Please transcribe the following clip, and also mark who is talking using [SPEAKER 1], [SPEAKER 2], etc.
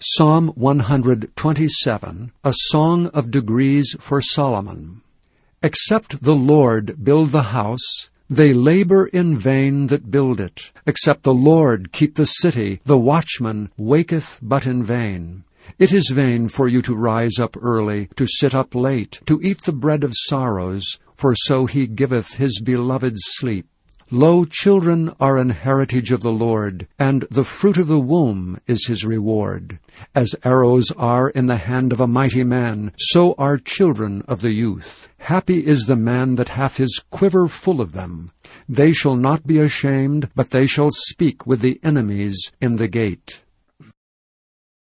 [SPEAKER 1] Psalm 127, a song of degrees for Solomon. Except the Lord build the house, they labor in vain that build it. Except the Lord keep the city, the watchman waketh but in vain. It is vain for you to rise up early, to sit up late, to eat the bread of sorrows, for so he giveth his beloved sleep. Lo, children are an heritage of the Lord, and the fruit of the womb is his reward. As arrows are in the hand of a mighty man, so are children of the youth. Happy is the man that hath his quiver full of them. They shall not be ashamed, but they shall speak with the enemies in the gate.